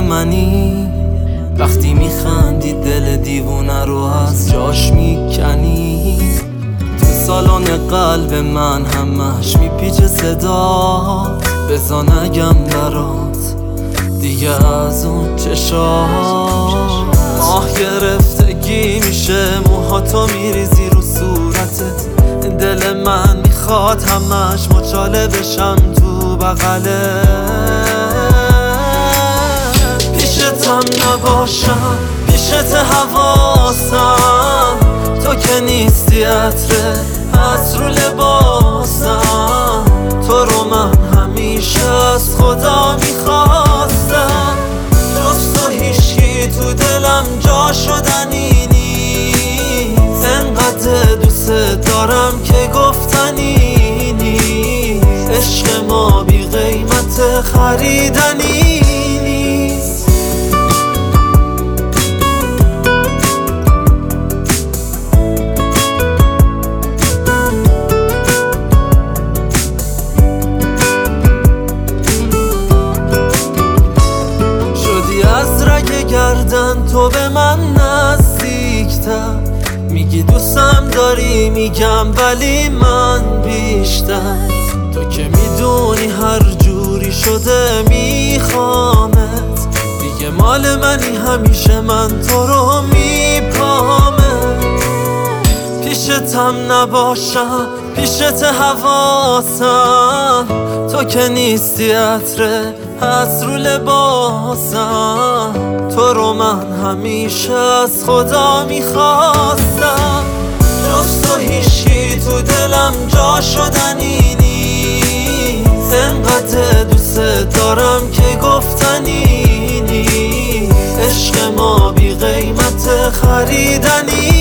منی، وقتی میخندی دل دیوونه رو از جاش میکنی. تو سالن قلب من همش میپیچه صدا، بزا نگم برات دیگه از اون چشات. ماه گرفتگی میشه موهاتو میریزی رو صورتت، دل من میخواد همش مچاله بشم تو بغله. پیشتم نباشم، پیشت حواسم، تو که نیستی عطره از رو لباسم. تو رو من همیشه از خدا میخواستم، جز تو هیچکی تو دلم جا شدنی نیست. انقدر دوست دارم که گفتنی نیست، عشق ما بی قیمت خریدنی نیست. شدی از رگ گردن تو به من نزدیکتر، میگی دوستم داری میگم ولی من بیشتر. تو که میدونی هر جوری شده میخوامت، دیگه مال منی همیشه من تو رو میپامت. پیشتم نباشم، پیشت حواسم، تو که نیستی عطره از رو لباسم. تو رو من همیشه از خدا میخواستم، جز تو هیچکی تو دلم جا شدنی نیست. انقدر دوست دارم که گفتنی نیست، عشق ما بی قیمت خریدنی